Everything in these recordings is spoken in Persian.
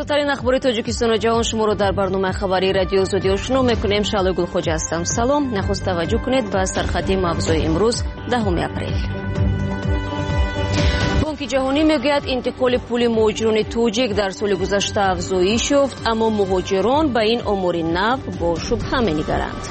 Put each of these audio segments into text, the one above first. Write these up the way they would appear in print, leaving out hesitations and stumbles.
تازه‌ترین اخبار تاجیکستان و جهان شما رو در برنامه خبری رادیو زودیو شنو میکنیم. شعله گلخوجه هستم. سلام. نخست توجه کنید به سرخط موضوع امروز 10 اپریل. بانک جهانی میگوید انتقال پول مهاجران توجیک در سال گذشته افزایش یافت، اما مهاجران به این امور نو با شبهه می‌نگرند.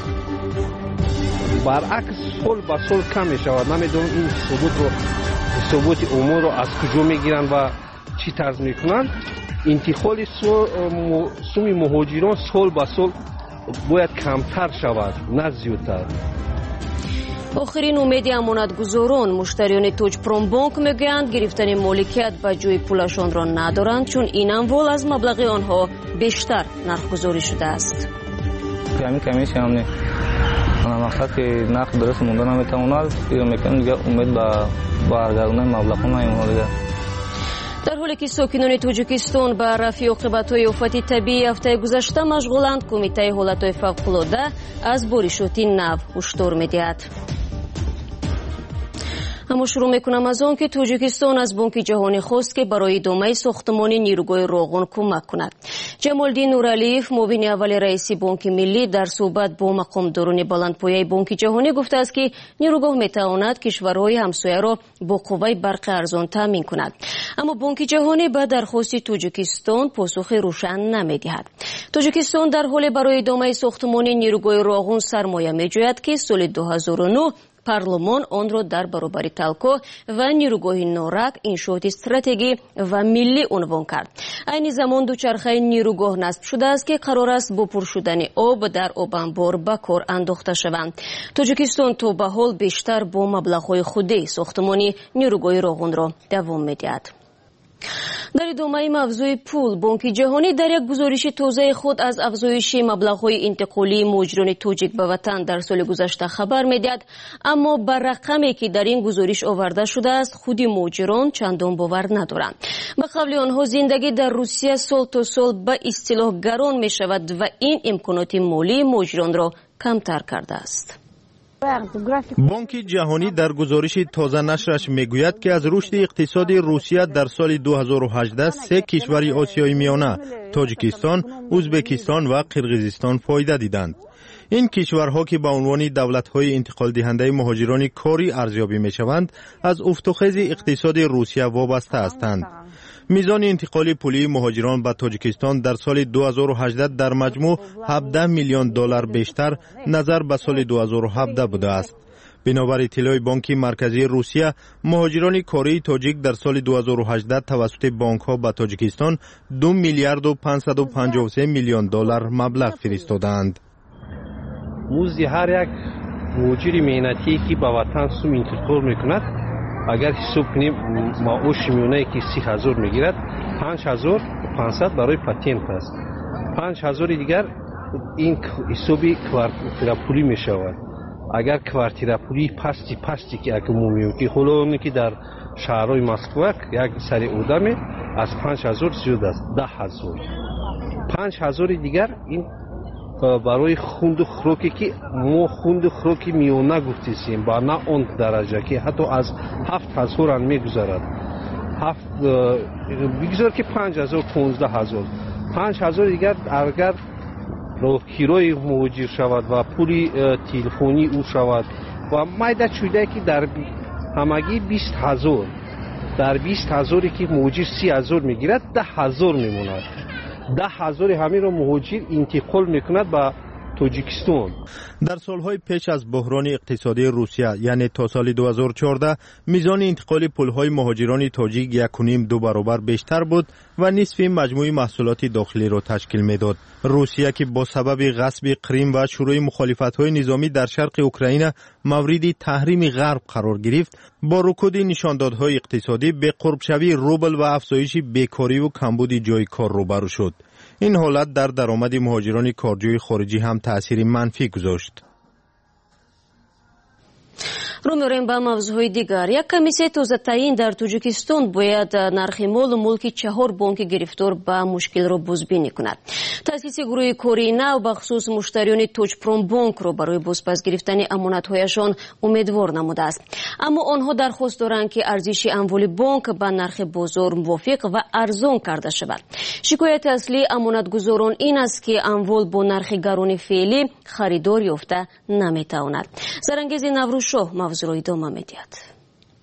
برعکس سال به سال کم می‌شود. نمی‌دونم این ثبوت امور رو از کجا می‌گیرن و چی طرز می‌کنن. انتقال سوم مهاجران سال به سال باید کمتر شود، نه زیادتر. آخرین امید امانتگزاران مشتریان توج پرومبانک میگویند گرفتن مالکیت به جای پولشان را ندارند، چون این اموال از مبلغ آنها بیشتر نرخ‌گذاری شده است. کمیش همین مقصد که نرخ درست مونده نمیتواند میکنم دیگه امید به برگردوندن مبلغ نمیمونه. در حالی که ساکنان تاجیکستان به رفع عاقبت‌های آفت طبیعی هفته گذشته مشغولند، کمیته حالت‌های فوق‌العاده از بارشات نو هشدار می‌دهد. اما شروع میکنم از آن که تاجیکستان از بانک جهانی خواست که برای ادامه ساختمان نیروگاه راغون کمک کند. جمالدین نورعلیف، معاون اول رئیس بانک ملی، در صحبت با مقامداران بلندپایه بانک جهانی گفته است که نیروگاه میتواند کشورهای همسایه را با قوه برق ارزان تامین کند. اما بانک جهانی به درخواست تاجیکستان پاسخ روشن نمیدهد. تاجیکستان در حال برای ادامه ساختمان نیروگاه راغون سرمایه میجوید که سال 2009 پارلمان آن را در برابر تلکو و نیروگاه نورک انشاءات استراتژی و ملی عنوان کرد. این زمان دوچرخه نیروگاه نصب شده است که قرار است با پر شدن آب در آب انبار به کار انداخته شوند. تاجیکستان تا به حال بیشتر با مبلغ‌های خودی ساختمان نیروگاه راغون را دوام می‌دهد. در ادامه موضوع پول، بانک جهانی در یک گزارش تازه خود از افزایش مبلغ‌های انتقالی مهاجران توجیک به وطن در سال گذشته خبر می‌دهد، اما بر رقمی که در این گزارش آورده شده است خود مهاجران چندان باور ندارند. به قول آنها زندگی در روسیه سال تا سال به اصطلاح گران می‌شود و این امکانات مالی مهاجران را کمتر کرده است. بانک جهانی در گزارش تازه نشرش میگوید که از رشد اقتصادی روسیه در سال 2018 سه کشور آسیای میانه تاجیکستان، ازبکستان و قرقیزستان فایده دیدند. این کشورها که به عنوان دولت‌های انتقال دهنده مهاجران کاری ارزیابی میشوند از افت و خیز اقتصاد روسیه وابسته هستند. میزان انتقال پولی مهاجران به تاجیکستان در سال 2018 در مجموع 17 میلیون دلار بیشتر نظر به سال 2017 بوده است. بنابر اطلاع بانک مرکزی روسیه، مهاجران کاری تاجیک در سال 2018 توسط بانک‌ها به تاجیکستان 2 میلیارد و 553 میلیون دلار مبلغ فرستادند. مزد هر یک مهاجر مهنتی که به وطن سوم انتقال میکند، اگر حساب کنیم معاش میانه‌ای که 30,000 میگیرد، 5,500 برای پاتنت است. 5,000 دیگر این حسابی کوارتیر پولی میشود. اگر کوارتیر پولی پستی که اکمومیو که حالا که در شهرهای مسکو یک سری اودمی از 5,000 زیاد است، 10,000. 5,000 دیگر این برای خوند و خوراکی که ما خوند و خوراکی میانه گفتیم با نه اون درجه که حتی از 7,000 هم میگذارد. بگذار که 5,000 15,000 5,000 دیگر اگر کرایه مهاجر شود و پولی تلفنی او شود و مایده چوده که در همگی 20,000 در 20,000 که مهاجر 30,000 میگیرد 10,000 میموند. 10,000 همین را مهاجر انتقال میکند به تاجیکستان. در سالهای پیش از بحران اقتصادی روسیه یعنی تا سال 2014 میزان انتقال پولهای مهاجران تاجیک 1.5-2 برابر بیشتر بود و نصف مجموع محصولات داخلی را تشکیل میداد. روسیه که با سبب غصب کریم و شروع مخالفت‌های نظامی در شرق اوکراین مورد تحریم غرب قرار گرفت، با رکود نشاندادهای اقتصادی به قرب شوی روبل و افزایش بیکاری و کمبود جای کار روبرو شد. این حالت در درآمد مهاجران کارجوی خارجی هم تأثیر منفی گذاشت. رو می‌ریم به موضوع دیگر. یک کمیسیون تازه‌ترین در تاجیکستان باید نرخ مال و ملک 4 بانک گرفتار به مشکل را بازبینی کند. تأسیس گروه کاری نو به خصوص مشتریان توجپروم بانک را برای بازپس گرفتن امانت‌هایشان امیدوار نموده است. اما آنها درخواست دارند که ارزش اموال بانک به نرخ بازار موافق و ارزان کرده شود. شکایت اصلی امانتگزاران این است که اموال با نرخ گران فعلی خریدار یافته نمی‌تواند. زرنگیز نوروزشاه موضوع را ادامه می‌دهد.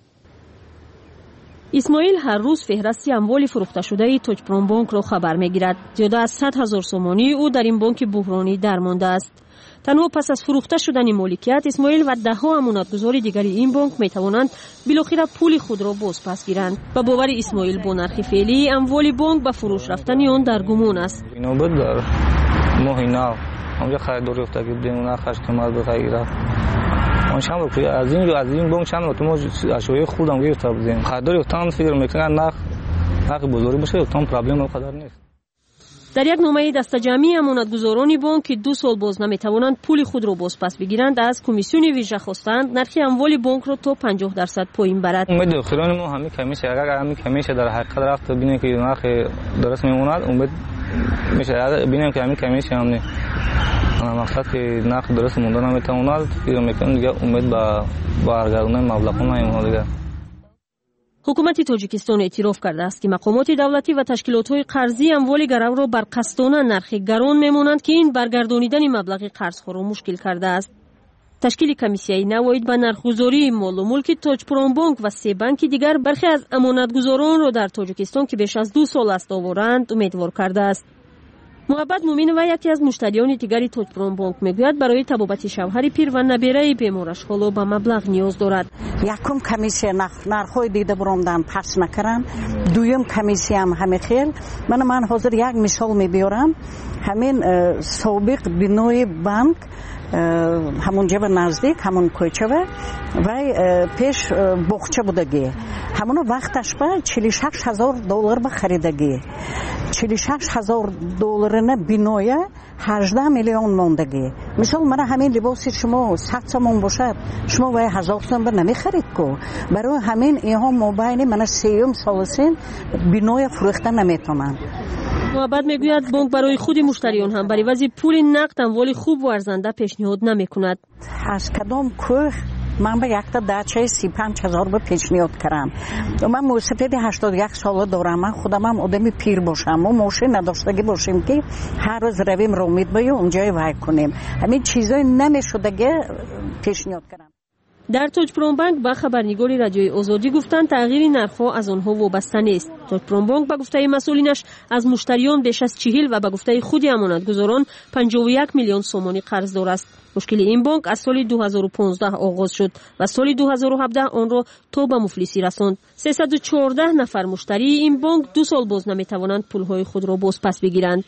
اسماعیل هر روز فهرست اموال فروخته شده توجپروم بانک را خبر می‌گیرد. زیاده از 100,000 سومانی او در این بانک بحرانی درمانده است. تنها پس از فروخته شدن مالکیت، اسماعیل و ده‌ها امانتگزار دیگر این بانک می‌توانند بالاخره پول خود را بازپس گیرند. و باور اسماعیل با نرخ فعلی اموال بانک به فروش رفتن آن در گمان است. نوبت داره ماهی نو اونجا خریداری افتاد که بدون نرخش که مرد بخیره آن چند روپیه از این بانک چند روپیه ما اشوای خودم گرفته بودیم. خریداری افتادم فکر میکنن نرخ بزرگی باشه افتادم پرابلم قدر نیست. در یک نامه دسته‌جمعی امانتگزاران بانک که 2 سال باز نمیتوانند پول خود را بازپس بگیرند از کمیسیون ویژه خواستند نرخ اموال بانک را تا 50% پایین برد. امید دختران ما همین کمیشه اگر همین کمیشه در حقیقت رفت ببینه که نرخ درست میموند امید میشه ببینیم که همین کمیشه همین مقصد که نرخ درست مونده نمیتواند فکر میکنم دیگه امید به برگردوندن مبلغ نمیمونه دیگه. حکومت تاجیکستان اعتراف کرده است که مقامات دولتی و تشکیلات‌های قرضی اموال گرو را بر قسطانه نرخ گران میمانند که این برگردانیدن مبلغ قرض‌ها را مشکل کرده است. تشکیل کمیسیون نوید به نرخ‌گذاری مال و ملک توجپروم بانک و 3 بانک دیگر برخی از امانتگزاران را در تاجیکستان که بیش از 2 سال است آورند امیدوار کرده است. محبت مومین و یکی از مشتریان دیگری توجپروم بانک میگوید برای طبابت شوهر پیر و نبیره بیمارش حالا به مبلغ نیاز دارد. یکم کمیسیون نرخ‌های دیده برامدن پس نکردن، دوم کمیسیون هم خیل. من حاضر یک مثال میبیارم. همین سابق بنای بانک همون جبه نزدیک همون کوچه و پیش بخچه بودگی همون وقتش به $46,000 به خریدگی $46,000 نه بینایه 18 میلیون موندگی. مثال من همین لباسی شما 100 تومان باشد شما وای 1000 تومان به نمی خرید کو. برای همین اینها مبین من 3 سال سین بینایه فروخته نمیتونم. محبت میگوید بانک برای خود مشتریان هم برای وضع پول نقد اموال خوب و ارزنده پیشنهاد نمیکند. از کدام کوه من به یک تا دچه 35,000 به پیشنهاد کردم. من موسیقی 81 ساله دارم. من خودم هم آدمی پیر باشم و ماشین نداشتگی باشیم که هر روز رویم رو امید باید اونجای وای کنیم. همین چیزای نمیشدگی پیشنهاد کردم. در توجپروم بانک با خبرنگار رادیوی آزادی گفتند تغییر نرخ‌ها از آنها وابسته نیست. توجپروم بانک به گفته مسئولینش از مشتریان بیش از 40 و به گفته خود امانتگزاران 51 میلیون سومانی قرضدار است. مشکل این بانک از سال 2015 آغاز شد و سال 2017 آن را تا به مفلسی رساند. 314 نفر مشتری این بانک 2 سال باز نمیتوانند پولهای خود را بازپس بگیرند.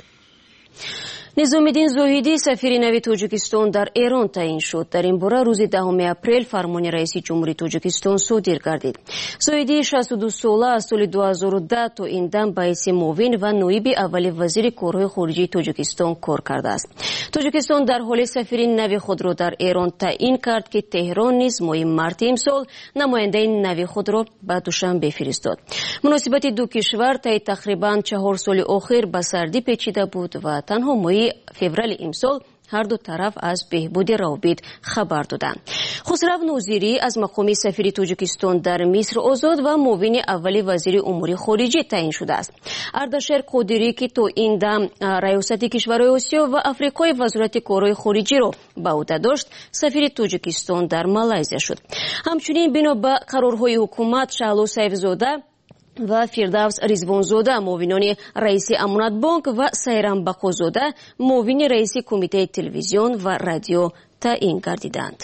نظامالدین زاهدی سفیر نو تاجیکستان در ایران تعیین شد. در این باره روز 10 اپریل فرمان رئیس جمهوری تاجیکستان صادر گردید. زاهدی 62 ساله از سال 2010 تا این دم به حیث معاون و نایب اول وزیر کارهای خارجی تاجیکستان کار کرده است. تاجیکستان در حال سفیر نو خود را در ایران تعیین کرد که تهران نیز ماه مارت امسال نماینده نو خود را به دوشنبه فرستاد. مناسبت دو کشور طی تقریبا 4 سال اخیر به سردی پیچیده بود و تنها ماه فوریه امسال هر دو طرف از بهبود روابط خبر دادند. خسرو نوزیری از مقام سفیر تاجیکستان در مصر آزاد و معاون اول وزیر امور خارجه تعیین شده است. اردشیر قادری که تا این دم ریاست کشورهای آسیا و افریقای وزارت کارهای خارجی را به عهده داشت، سفیر تاجیکستان در مالزی شد. همچنین بنا به قرارهای حکومت شهلا سیفزاده و فردوس رضوانزاده معاونان رئیس امانت بانک و سیرم بقازاده معاون رئیس کمیته تلویزیون و رادیو تعیین گردیدند.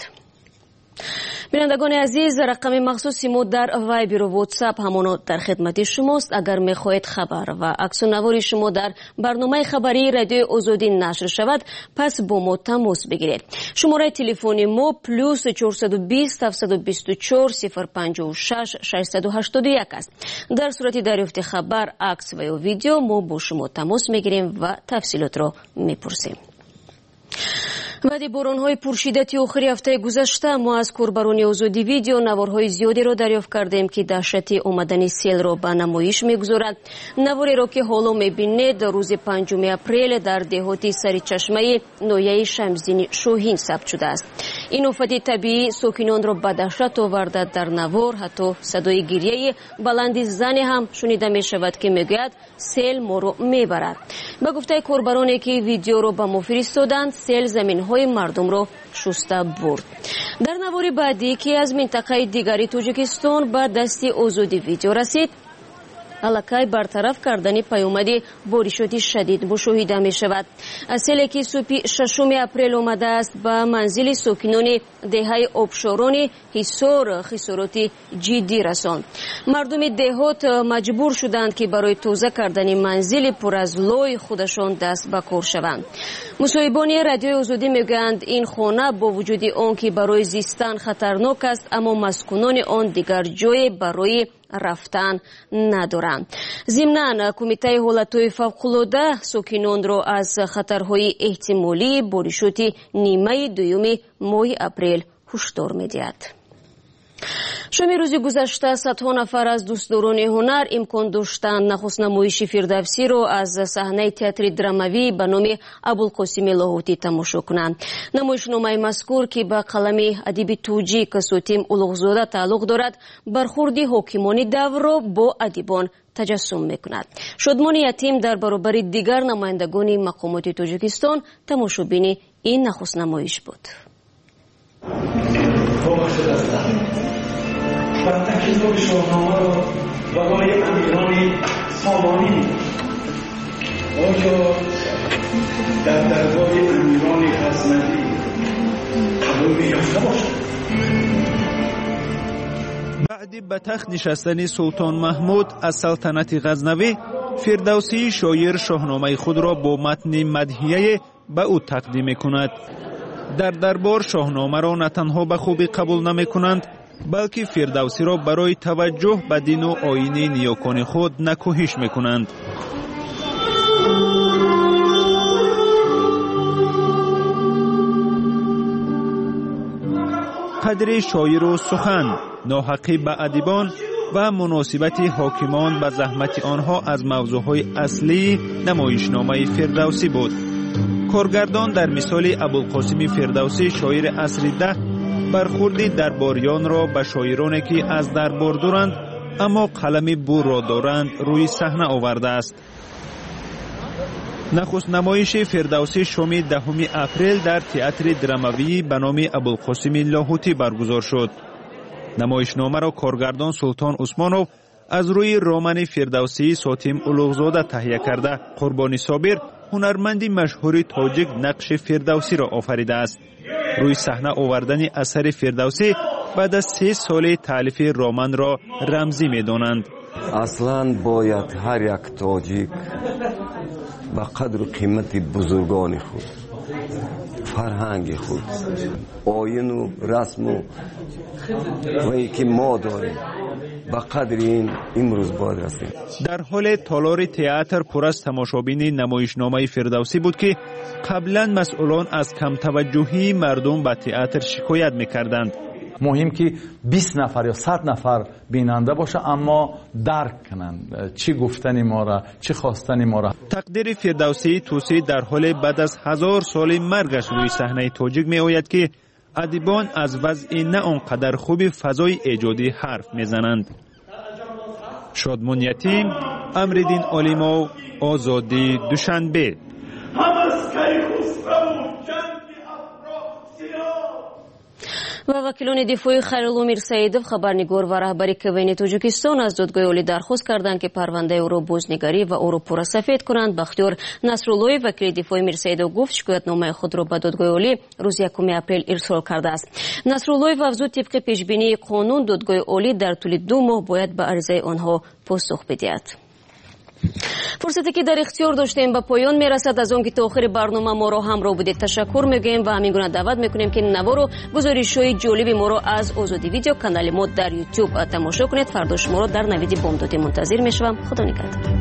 بینندگان عزیز، رقم مخصوصی ما در وایبر و واتساپ همانا در خدمت شماست. اگر میخواهید خبر و عکس و نوار شما در برنامه خبری رادیو آزادی نشر شود، پس با ما تماس بگیرید. شماره تلفن ما +420 724 056 681 است. در صورت دریافت خبر، عکس و یا ویدیو ما با شما تماس میگیریم و تفصیلات را میپرسیم. بعد باران‌های پرشدت آخر هفته گذشته ما از کاربران آزادی ویدیو نوارهای زیادی را دریافت کردیم که دهشت آمدن سیل را به نمایش می‌گذارد. نواری را که حالا می‌بینید روز 5 اپریل در دهات سرچشمه ناحیه شمزین شاهین ثبت شده است. این آفت طبیعی ساکنان را به دهشت آورده. در نوار حتی صدای گریه بلند زنی هم شنیده می‌شود که می‌گوید سیل ما را می‌برد. به گفته کاربرانی که ویدیو را به ما فرستادند، سیل زمین‌های مردم را شسته برد. در نوار بعدی که از منطقه دیگری تاجیکستان به دست آزادی ویدیو رسید، علاقه برطرف کردن پیامد بارشات شدید مشاهده می شود. سیلی که صبح 6 اپریل آمده است به منزل ساکنان دهه آبشاران حصار خسارات جدی رساند. مردم دهات مجبور شدند که برای تازه کردن منزل پر از لای خودشان دست به کار شوند. مصاحبان رادیوی آزادی میگویند این خانه با وجود آن که برای زیستن خطرناک است، اما مسکونان آن دیگر جای برای رفتن ندارند. ضمناً کمیته حالتهای فوق‌العاده ساکنان را از خطرهای احتمالی بارشات نیمه دوم ماه اپریل هشدار می‌دهد. شام روز گذشته صدها نفر از دوستداران هنر امکان داشتند نخست نمایش فردوسی را از صحنه تئاتر دراموی به نام ابوالقاسم لاهوتی تماشا کنند. نمایشنامه مذکور که به قلم ادیب توجیک ساتیم اولوغزاده تعلق دارد، برخورد حاکمان دور را با ادیبان تجسم میکند. شادمان یتیم در برابر دیگر نمایندگان مقامات تاجیکستان تماشابین این نخست نمایش بود. و تکیزاب شاهنامه را برای امیران سامانی آیا در دربار امیران غزنوی قبول یافته باشد؟ بعد به تخت نشستن سلطان محمود از سلطنت غزنوی، فردوسی شاعر شاهنامه خود را با متن مدحیه به او تقدیم می‌کند. در دربار شاهنامه را نه تنها به خوبی قبول نمی‌کنند، بلکه فردوسی را برای توجه به دین و آیین نیاکان خود نکوهش می‌کنند. قدر شاعر و سخن، ناحقی به ادیبان و مناسبت حاکمان به زحمت آنها از موضوعهای اصلی نمایشنامه فردوسی بود. کارگردان در مثال ابوالقاسم فردوسی شاعر عصر ده برخورد درباریان را به شاعرانی که از دربار دارند اما قلم بور را دارند روی صحنه آورده است. نخست نمایش فردوسی شام 10 اپریل در تئاتر دراموی به نام ابوالقاسم لاهوتی برگزار شد. نمایشنامه را کارگردان سلطان عثمانوف از روی رمان فردوسی ساتیم اولوغزاده تهیه کرده. قربانی صابر هنرمندی مشهور تاجیک نقش فردوسی را آفریده است. روی صحنه آوردن اثر فردوسی بعد از 3 سال تالیف رمان را رمزی می دانند. اصلاً باید هر یک تاجیک به قدر و قیمت بزرگان خود، فرهنگ خود، آیین و رسم و ای که ما داریم به قدر این امروز باید رسیم. در حال تالار تئاتر پر از تماشابین نمایشنامه فردوسی بود که قبلا مسئولان از کم توجهی مردم به تئاتر شکایت میکردند. مهم که 20 نفر یا 100 نفر بیننده باشه اما درک کنند چی گفتن ما را، چی خواستن ما را. تقدیر فردوسی توسی در حال بعد از 1000 سال مرگش روی صحنه تاجیک می آید که ادیبان از وضع نه آنقدر خوبی فضای ایجادی حرف میزنند. شادمان یتیم، امردین علیمو، آزادی، دوشنبه. و وکیلان دفاعی خیرالله میرسیدوف خبرنگار و رهبر کوین تاجیکستان از دادگاه عالی درخواست کردند که پرونده او را بازنگری و او را پرسفید کنند. بختیار نصرالله وکیل دفاعی میرسیدوف گفت شکایتنامه خود را به دادگاه عالی روز 1 اپریل ارسال کرده است. نصرالله افزود طبق پیشبینی قانون دادگاه عالی در طول 2 ماه باید به عرضه آنها پاسخ بدهد. فرصتی که در اختیار داشتیم به پایان میرسد. از آنکه تا آخر برنامه ما را همراه بودید تشکر میگوییم و همین گونه دعوت میکنیم که نوار و گزارش‌های جالب ما را از آزادی ویدیو کانال ما در یوتیوب تماشا کنید. فردا شما را در نوید بامدادی منتظر میشوم. خدا نگهدار.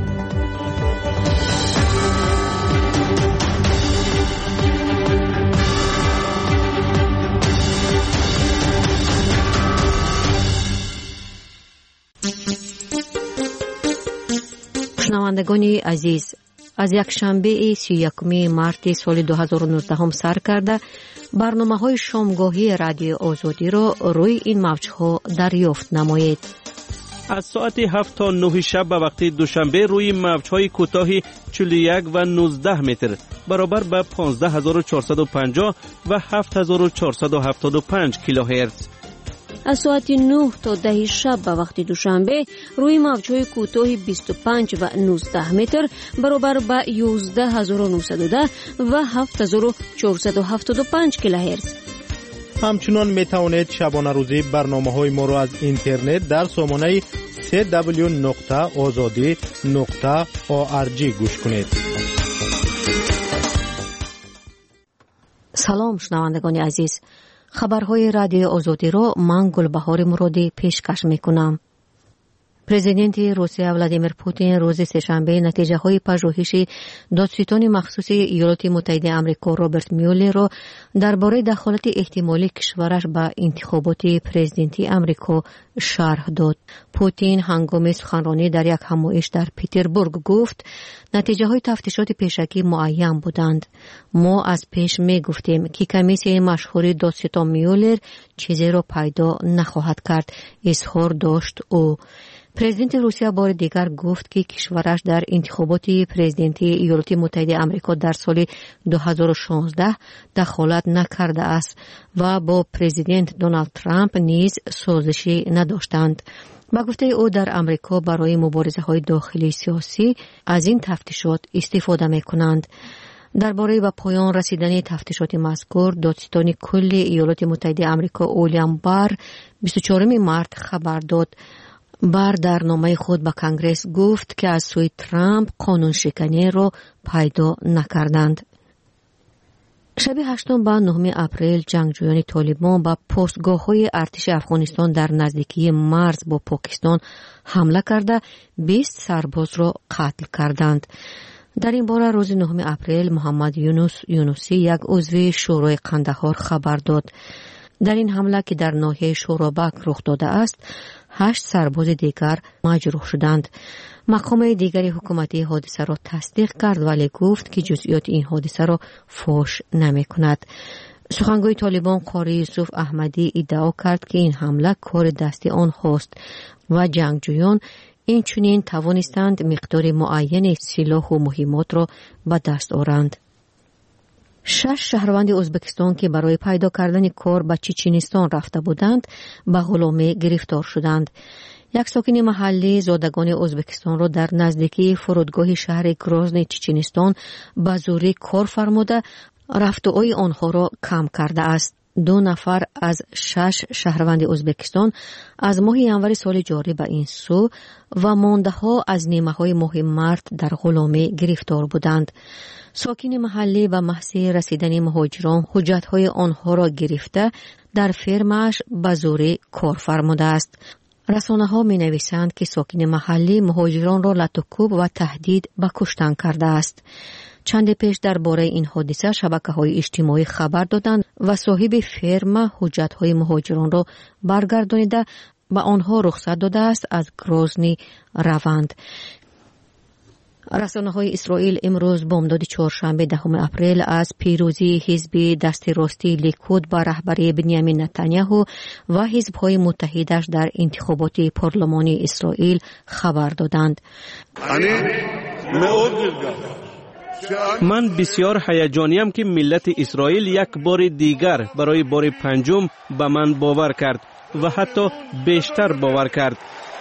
شنوندگان عزیز، از یک شنبه 31 مارت سال 2019 سر کرده برنامه‌های شامگاهی رادیو آزادی را روی این موج‌ها دریافت نمایید. از ساعت 7 تا 9 شب به وقت دوشنبه روی موج‌های کوتاه 41 و 19 متر برابر به 15450 و 7475 کیلوهرتز. از ساعت 9 تا 10 شب به وقت دوشنبه روی موج‌های کوتاه 25 و 19 متر برابر به 11910 و 7475 کیلوهرتز. همچنان می توانید شبانه روزی برنامه‌های ما را از اینترنت در سامانه www.azadi.org گوش کنید. سلام شنوندگان عزیز، خبرهای رادیو آزادی را من گلبهار مرادی پیشکش میکنم. پرزیدنت روسیه ولادیمیر پوتین روز سه‌شنبه نتیجه های پژوهش دادستان مخصوص ایالات متحده آمریکا رابرت میولر را درباره دخالت احتمالی کشورش به انتخابات پرزیدنتی آمریکا شرح داد. پوتین هنگام سخنرانی در یک همایش در پترزبورگ گفت نتیجه های تفتیشات پیشکی معین بودند. ما از پیش می گفتیم که کمیسیون مشهور دادستان میولر چیزی را پیدا نخواهد کرد، اظهار داشت او. پرزیدنت روسیه بار دیگر گفت که کشورش در انتخابات پرزیدنتی ایالات متحده آمریکا در سال 2016 دخالت نکرده است و با پرزیدنت دونالد ترامپ نیز سازشی نداشتند. با گفته او در آمریکا برای مبارزه های داخلی سیاسی از این تفتیشات استفاده می کنند. درباره به پایان رسیدن تفتیشات مذکور دادستان کل ایالات متحده آمریکا ویلیام بار 24 مارت خبر داد. بار در نامه خود به کنگره گفت که از سوی ترامپ قانون شکنی را پیدا نکردند. شب 8 به 9 اپریل جنگجویان طالبان به پستگاه‌های ارتش افغانستان در نزدیکی مرز با پاکستان حمله کرده 20 سرباز را قتل کردند. در این باره روز 9 اپریل محمد یونسی یک عضو شورای قندهار خبر داد. در این حمله که در ناحیه شورابک رخ داده است 8 سرباز دیگر مجروح شدند. مقام دیگری حکومتی حادثه را تصدیق کرد ولی گفت که جزئیات این حادثه را فاش نمی کند. سخنگوی طالبان قاری یوسف احمدی ادعا کرد که این حمله کار دست آنهاست و جنگجویان این چنین توانستند مقدار معین سلاح و مهمات را به دست آورند. 6 شهروند ازبکستان که برای پیدا کردن کار به چچنستان رفته بودند به غلامی گرفتار شدند. یک ساکن محلی زادگان ازبکستان را در نزدیکی فرودگاه شهر گرازن چچنستان به زوری کار فرموده رفته‌های آنها را کم کرده است. 2 نفر از 6 شهروند ازبکستان از ماه ینور سال جاری به این سو و مانده ها از نیمه های ماه مارت در غلامی گرفتار بودند. ساکن محلی به محض رسیدن مهاجران حجت‌های آنها را گرفته در فرمش به زوری کار فرموده است. رسانه‌ها می‌نویسند که ساکن محلی مهاجران را لطوکوب و تهدید به کشتن کرده است. چند پیش درباره این حادثه شبکه‌های اجتماعی خبر دادند و صاحب فرم حجت‌های مهاجران را برگردانیده به آنها رخصت داده است از گرازنی روند. رسانه‌های اسرائیل امروز بامداد چهارشنبه 10 اپریل از پیروزی حزب دست راستی لیکود با رهبری بنیامین نتانیاهو و حزب‌های متحدش در انتخابات پارلمانی اسرائیل خبر دادند. من بسیار هیجانیم که ملت اسرائیل یک بار دیگر برای بار پنجم به من باور کرد و حتی بیشتر باور کرد.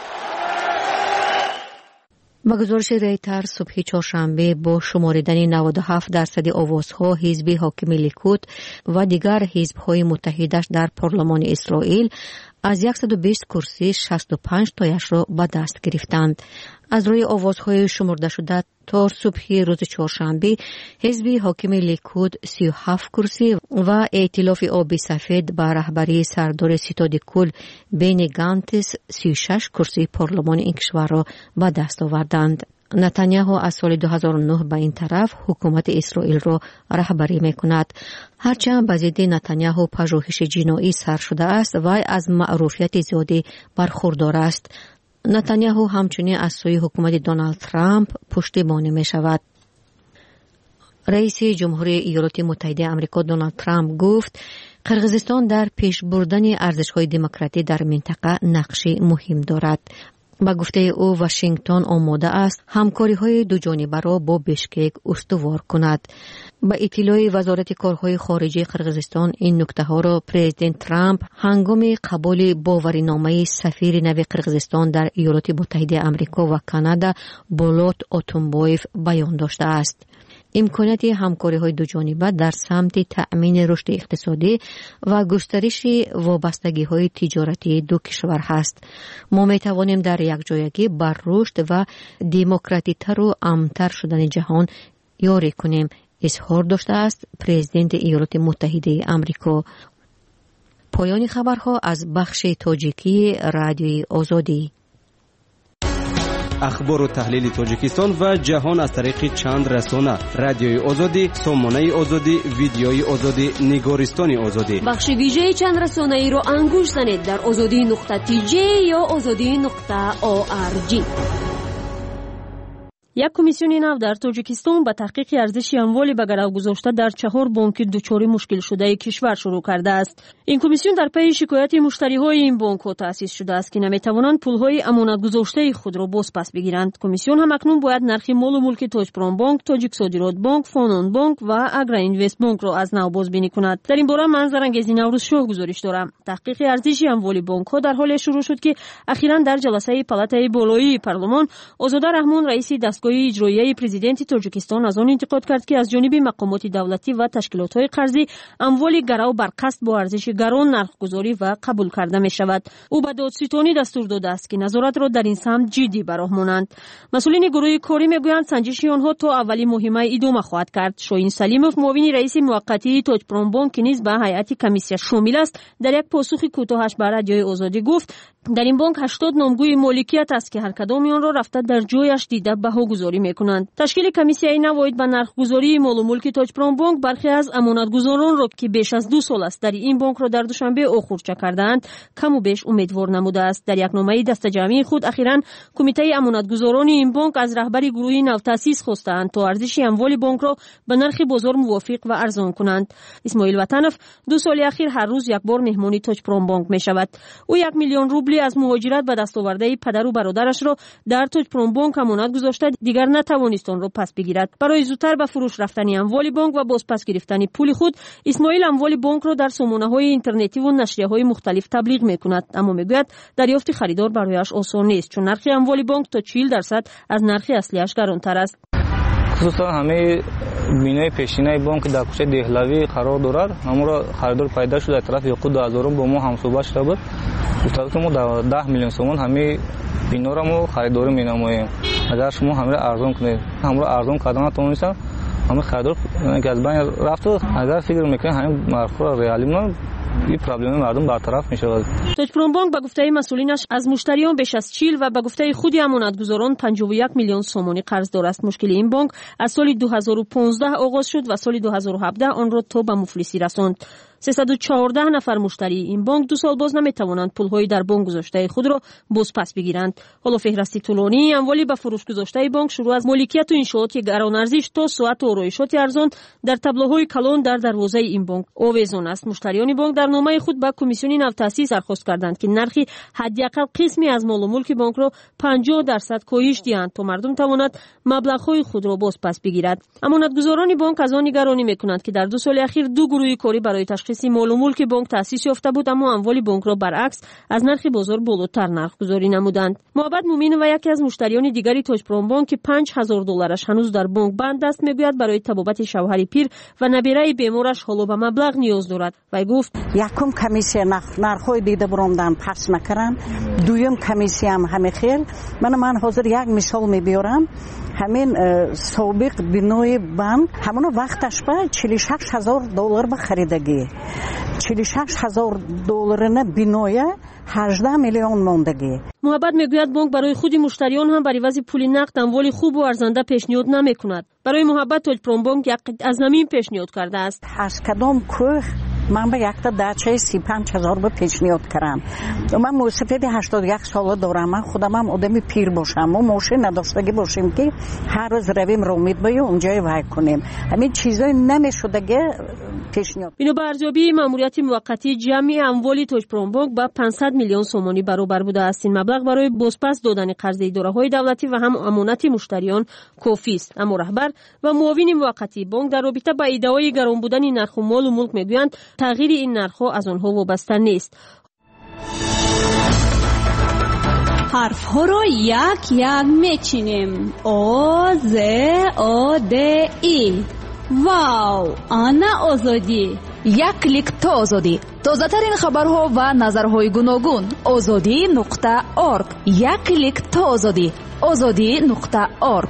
با گزارش ریتر صبح چهارشنبه با شماریدن 97% آوازها حزب حاکم لیکود و دیگر حزب‌های متحدش در پارلمان اسرائیل از 120 کرسی 65 تایش را به دست گرفتند. از روی آوازهای شمرده شده تا صبح روز چهارشنبه حزب حاکم لیکود 37 کرسی و ائتلاف آبی سفید به رهبری سردار ستاد کل بینی گانتس 36 کرسی پارلمان این کشور را به دست آوردند. نتانیاهو از سال 2009 به این طرف حکومت اسرائیل را رهبری می‌کند. هرچند به ضد نتانیاهو پژوهش جنایی سر شده است و از معروفیت زیادی برخوردار است. نتانیاهو همچنین از سوی حکومت دونالد ترامپ پشتیبانی می شود. رئیس جمهوری ایالات متحده آمریکا دونالد ترامپ گفت قرقیزستان در پیش بردن ارزش‌های دموکراسی در منطقه نقشی مهم دارد. با گفته او واشنگتن آماده است همکاری‌های دوجانبه را با بشکک استوار کند. با اطلاع وزارت کارهای خارجه قرقیزستان این نکته‌ها را پرزیدنت ترامپ هنگام قبول باورنامه سفیر نو قرقیزستان در ایالات متحده آمریکا و کانادا بولات اتونبایف بیان داشته است. امکانات همکاری‌های دوجانبه در سمت تأمین رشد اقتصادی و گسترش وابستگی‌های تجارتی دو کشور است. ما می‌توانیم در یک جایگی بر رشد و دموکراتی‌تر و امن‌تر شدن جهان یاری کنیم، اظهار داشته است پرزیدنت ایالات متحده آمریکا. پایان خبرها از بخش تاجیکی رادیوی آزادی. اخبار و تحلیل تاجیکستان و جهان از طریق چند رسانه: رادیوی آزادی، سامانه آزادی، ویدیوی آزادی، نگارستان آزادی. بخش ویژه چند رسانه ای رو انگوش زنید در azadi.tj یا azadi.org. یک کمیسیون نو در تاجیکستان با تحقیق ارزش اموال به گرو گذاشته در 4 بانک دچار مشکل شده کشور شروع کرده است. این کمیسیون در پی شکایت مشتری‌های این بانک‌ها تأسیس شده است که نمی‌توانند پول‌های امانت گذاشته خود را باز پس بگیرند. کمیسیون هم اکنون باید نرخ مال و ملک تاجپرام بانک، تاجیک صادرات بانک، فانون بانک و اگرا اینوست بانک را از نو بازبینی کند. در این باره منظر انگیزی نوروز شاه گزارش دارم. تحقیق ارزش اموال بانک‌ها در حال شروع شد که اخیراً در جلسه پالاتای بالایی پارلمان آزاده رحمان رئیس دستگاه اجرایی پرزیدنت تاجیکستان از آن انتقاد کرد که از جانب مقامات دولتی و تشکیلات‌های قرضی اموال گرو بر قسط با ارزش گران نرخ‌گذاری و قبول کرده می‌شود. او به دادستانی دستور داده است که نظارت را در این سمت جدی براه مانند. مسئولین گروه کاری میگویند سنجش آنها تا اولی مهمه ادامه خواهد کرد. شاهین سلیموف معاون رئیس موقتی تاجپرام بانک نیز به هیئت کمیسیون شامل است. در یک پاسخ کوتاهش به رادیوی آزادی گفت در این بانک 80 نامگوی مالکیت است که هر کدام آن را رفته در جایش دیده بهاگذاری میکنند. تشکیل کمیسیون نواید به نرخ‌گذاری مال و ملک تاجپرام بانک برخی از امانتگزاران را که بیش از 2 سال است در این بانک را در دوشنبه اخورچه کردند کم و بیش امیدوار نموده است. در یک نامه دسته‌جمعی خود اخیراً کمیته امانتگزاران این بانک از رهبر گروه نو تأسیس خواستند تا ارزش اموال بانک را به نرخ بازار موافق و ارزان کنند. اسماعیل وطنов 2 سال اخیر هر روز یک بار مهمانی تاجپرام بانک میشود. او 1 میلیون روبل از مهاجرت به دست آورده پدر و برادرش را در تاجپرام بانک امانت گذاشته دیگر نتوانست آن را پس بگیرد. برای زودتر به فروش رفتن اموال بانک و باز پس گرفتن پول خود اسماعیل اموال بانک را در سامانه‌های اینترنتی و نشریه‌های مختلف تبلیغ می‌کند، اما میگوید دریافت خریدار برایش آسان نیست چون نرخ اموال بانک تا 40% از نرخ اصلیش گرانتر است. خصوصا همه بینای پیشینه بانک در کوچه دهلوی قرار دارد. همون خریدار پیدا شده طرف یقود 2000 با ما همصحبت شده بود. گفتند که ما 10 میلیون تومان همه بینا را ما خریداری می‌نماییم. اگر شما همه را ارزان کنید، همه را ارزان کردن نتوانید، همه خریدار که از بین رفت، اگر فکر می‌کنید همین مرخور ریالی ما این پرابلم مردم برطرف می‌شود. تاجپرام بانک به گفته مسئولینش از مشتریان بیش از 40 و به گفته خود امانتگزاران 51 میلیون سومانی قرض دار است. مشکل این بانک از سال 2015 آغاز شد و سال 2017 آن را تا به مفلسی رساند. 314 نفر مشتری این بانک 2 سال باز نمیتوانند پول‌های در بانک گذاشته خود را باز پس بگیرند. حالا فهرستی طولانی اموالی به فروش گذاشته بانک شروع از مالکیت و انشاءات گران ارزش تا ساعت و آرایشات ارزان در تابلوهای کلان در دروازه این بانک آویزان است. مشتریان بانک در نامه خود به کمیسیون نو تأسیس درخواست کردند که نرخ حداقل قسمی از مال و ملک بانک را 50% کاهش دهند تا مردم تواند مبلغ‌های خود را باز پس بگیرد. امانتگزاران بانک از آن نگرانی می‌کنند که در 2 سال اخیر 2 گروه کاری برای تشخیص مال و ملک بانک تأسیس یافته بود اما اموال بانک را برعکس از نرخ بازار بالاتر نرخ گذاری نمودند. محمد مومین و یکی از مشتریان دیگری تاجپرام بانک که $5000 هنوز در بانک بند است میگوید برای طبابت شوهر پیر و نبیره بیمارش حالا به مبلغ نیاز دارد. و گفت یکم کمیسیه نرخ‌های دیده برومدن پس نکردن، دوم کمیسیه هم همه خیل. من حاضر یک مثال میبیارم. همین سابق بینای بانک همون وقتش به $46000 به خریدگی، $46000 نه بینای 18 میلیون ماندگی. محبت میگوید بانک برای خود مشتریان هم برای وضع پول نقد اموال خوب و ارزنده پیشنهاد نمیکند. برای محبت تاجپرام بانک یک از زمین پیشنهاد کرده است. از کدام کوه من به یک تا دچه 35,000 به پیشنهاد کردم. من موسفید 81 ساله دارم. من خودم هم آدمی پیر باشم و ماشین نداشتگی باشیم که هر روز رویم رومید باید اونجای وای کنیم. همین چیزای نمیشدگی پیشنهاد. اینو برجابی ماموریت موقتی جمعی اموال توجپرومبانک با 500 میلیون سومانی برابر بوده است. این مبلغ برای بازپس دادن قرض اداره‌های دولتی و هم امانت مشتریان کافی است. اما رهبر و معاون موقتی بانک در رابطه با ادعای گران بودن نرخ مال و ملک میگویند تغییر این نرخ‌ها از آنها وابسته نیست. حرف‌ها را یک یک میچینیم. آ ز آ د ای. واو، آنا آزادی. یک کلیک تا آزادی. تازه ترین خبرها و نظرهای گوناگون. azadi.org. یک کلیک تا آزادی. azadi.org.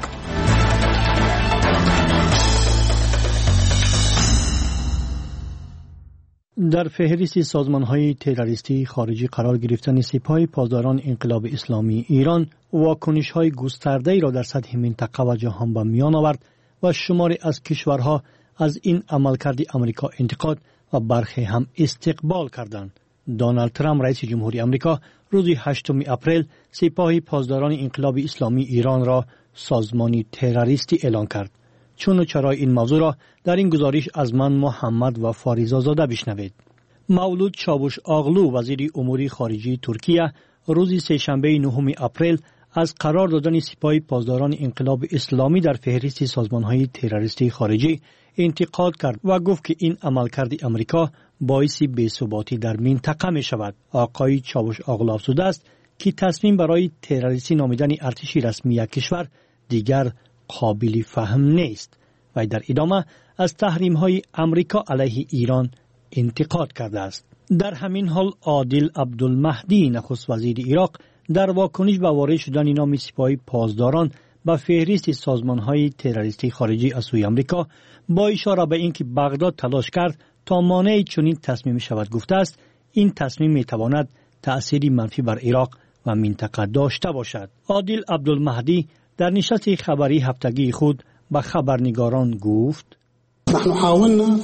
در فهرست سازمان‌های تروریستی خارجی قرار گرفتن سپاه پاسداران انقلاب اسلامی ایران واکنش‌های گسترده‌ای را در سطح منطقه و جهان به میان آورد و شماری از کشورها از این عملکرد آمریکا انتقاد و برخی هم استقبال کردند. دونالد ترامپ رئیس جمهوری آمریکا روز 8 اپریل سپاه پاسداران انقلاب اسلامی ایران را سازمانی تروریستی اعلام کرد. چون و چرای این موضوع را در این گزارش از من محمد و فاریزاده بشنوید. مولود چاوش آغلو وزیر امور خارجه ترکیه روز سه‌شنبه 9 اپریل از قرار دادن سپاه پاسداران انقلاب اسلامی در فهرست سازمان‌های تروریستی خارجی انتقاد کرد و گفت که این عملکرد آمریکا باعث بی‌ثباتی در منطقه می شود. آقای چاوش آغلو افزوده است که تصمیم برای تروریستی نامیدن ارتش رسمی یک کشور دیگر قابل فهم نیست و در ادامه از تحریم‌های آمریکا علیه ایران انتقاد کرده است. در همین حال عادل عبدالمهدی نخست وزیر عراق در واکنش به وارد شدن نام سپاه پاسداران به فهرست سازمان‌های تروریستی خارجی از سوی آمریکا با اشاره به اینکه بغداد تلاش کرد تا مانع چنین تصمیم شود گفته است این تصمیم می‌تواند تأثیری منفی بر عراق و منطقه داشته باشد. عادل عبدالمهدی در نشست خبری هفتگی خود به خبرنگاران گفت: نحن حاولنا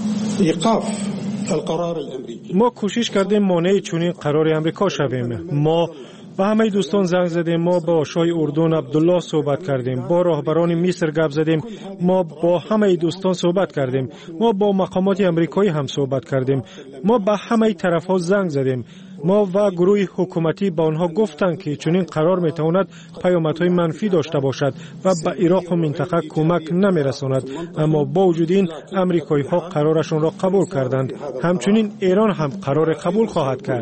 ایقاف القرار الامریکی. ما کوشش کردیم مانع چنین قرار امریکا شویم. ما با همه دوستان زنگ زدیم، ما با شاه اردن عبدالله صحبت کردیم، با راهبران مصر گپ زدیم، ما با همه دوستان صحبت کردیم، ما با مقامات امریکایی هم صحبت کردیم، ما با همه طرف‌ها زنگ زدیم. ما و گروه حکومتی با آنها گفتند که چنین قرار میتواند پیامدهای منفی داشته باشد و به عراق و منطقه کمک نمیرساند، اما با وجود این امریکایی ها قرارشان را قبول کردند. همچنین ایران هم قرار قبول خواهد کرد.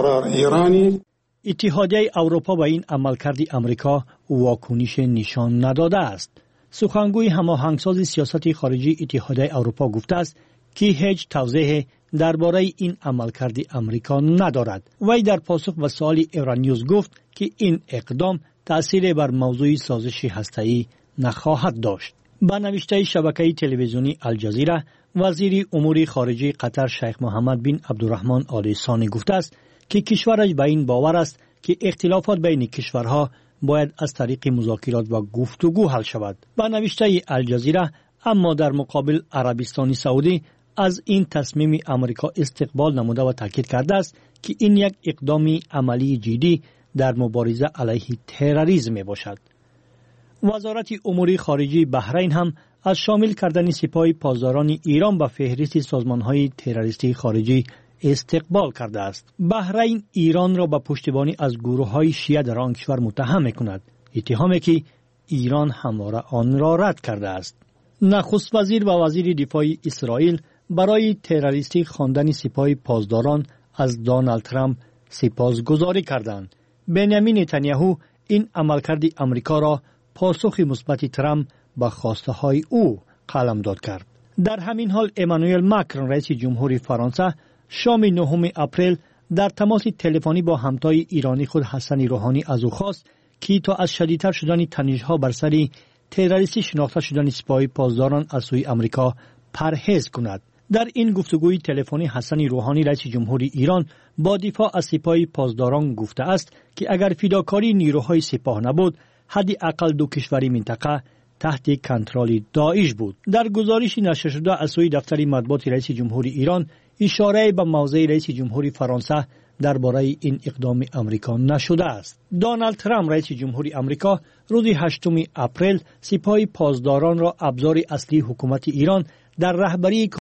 اتحادیه اروپا به این عملکرد آمریکا واکنش نشان نداده است. سخنگوی هماهنگساز سیاست خارجی اتحادیه اروپا گفته است که هیچ توضیح درباره این عملکرد آمریکا ندارد. وی در پاسخ به سوال ایرانیوز گفت که این اقدام تأثیر بر موضوع سازش هسته‌ای نخواهد داشت. با نوشته شبکه تلویزیونی الجزیره، وزیر امور خارجه قطر شیخ محمد بن عبدالرحمن آل ثانی گفته است که کشورش به این باور است که اختلافات بین کشورها باید از طریق مذاکرات و گفتگو حل شود. با نوشته الجزیره، اما در مقابل عربستان سعودی از این تصمیم آمریکا استقبال نموده و تاکید کرده است که این یک اقدام عملی جدی در مبارزه علیه تروریسم می باشد. وزارت امور خارجه بحرین هم از شامل کردن سپاه پاسداران ایران به فهرست سازمان‌های تروریستی خارجی استقبال کرده است. بحرین ایران را به پشتیبانی از گروه‌های شیعه در آن کشور متهم می‌کند، اتهامی که ایران همواره آن را رد کرده است. نخست وزیر و وزیر دفاع اسرائیل برای تروریستی خواندن سپاه پاسداران از دونالد ترامپ سپاسگزاری کردند. بنیامین نتانیاهو این عملکرد آمریکا را پاسخ مثبت ترامپ به خواسته‌های او قلمداد کرد. در همین حال امانوئل ماکرون رئیس جمهوری فرانسه شام 9 اپریل در تماس تلفنی با همتای ایرانی خود حسن روحانی از او خواست که تا از شدیدتر شدن تنش‌ها بر سر تروریستی شناخته شدن سپاه پاسداران از سوی آمریکا پرهیز کند. در این گفتگوی تلفنی حسن روحانی رئیس جمهوری ایران با دفاع از سپاه پاسداران گفته است که اگر فداکاری نیروهای سپاه نبود، حداقل دو کشوری منطقه تحت کنترل داعش بود. در گزارش نشر شده از سوی دفتر مطبوعات رئیس جمهوری ایران اشاره به موضع رئیس جمهوری فرانسه درباره این اقدام امریکا نشده است. دونالد ترامپ رئیس جمهوری امریکا روز 8 اپریل سپاه پاسداران را ابزار اصلی حکومت ایران در رهبری